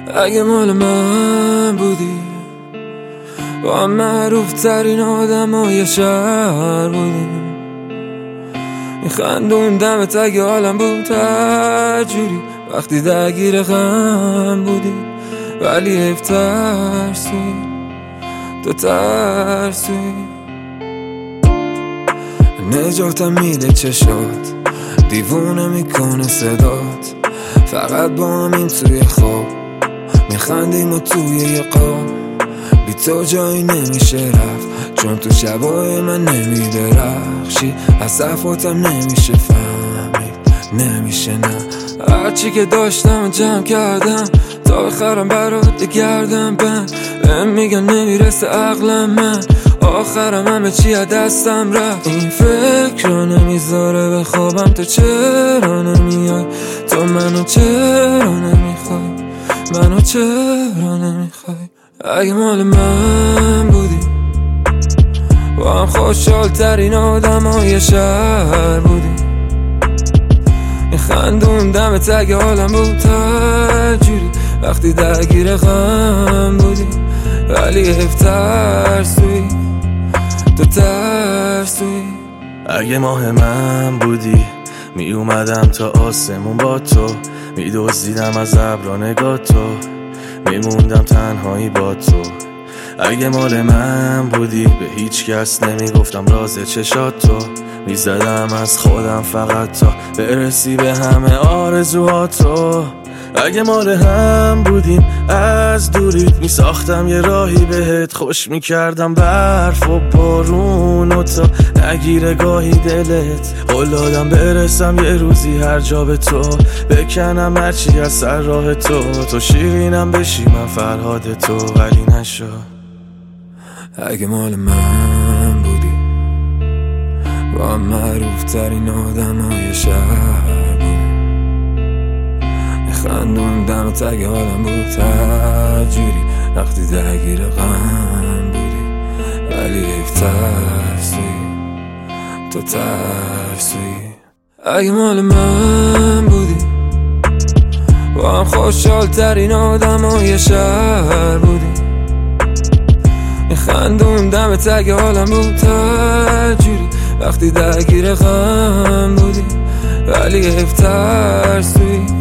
اگه مال من بودی، با معروف ترین آدمای شهر بودی، میخندون دمت اگه حالم بود هر جوری، وقتی درگیر غم بودی ولی حیف ترسوی، تو ترسوی. نجاتم میده چشات، دیوونه میکنه صدات، فقط با همین توی خواب میخندیم و توی یه قاب، بی تو جایی نمیشه رفت، چون تو شبای من نمیدرخشی، از صفاتم نمیشه فهمید، نمیشه نه. هرچی که داشتم جمع کردم تا بخرم برات گردم بند، بهم میگن نمیرسه عقلم، من آخرم همه چی از دستم رفت. این فکر رو نمیذاره بخوابم، تو چرا نمیای، تو منو چرا نمیخوای، منو چرا نمیخوای. اگه مال من بودی، با هم خوشحال ترین آدمای شهر بودی، میخندون دمت اگه حالم بود هر جوری، وقتی درگیر غم بودی ولی حیف ترسوی، تو ترسوی. اگه ماه من بودی، می اومدم تا آسمون با تو، می دزدیدم از ابرا نگاه تو، میموندم تنهایی با تو. اگه مال من بودی، به هیچ کس نمیگفتم راز چشات تو، میزدم از خودم فقط تا برسی به همه آرزوهاتو. اگه مال هم بودیم، از دوریت میساختم یه راهی بهت، خوش میکردم برف و بارون و تا نگیره گاهی دلت، قول دادم برسم یه روزی هر جا به تو، بکنم هرچی از سر راه تو، تو شیرینم بشی من فرهاد تو، ولی نشد. اگه مال من بودی، با معروف ترین آدمای شهر بودی، میخندون دمت اگه حالم بود هر جوری، وقتی درگیر غم بودی ولی حیف ترسوی، تو ترسوی. اگه مال من بودی، با هم خوشحال ترین آدمای شهر بودی، میخندون دمت اگه حالم بود هر جوری، وقتی درگیر غم بودی ولی حیف ترسوی،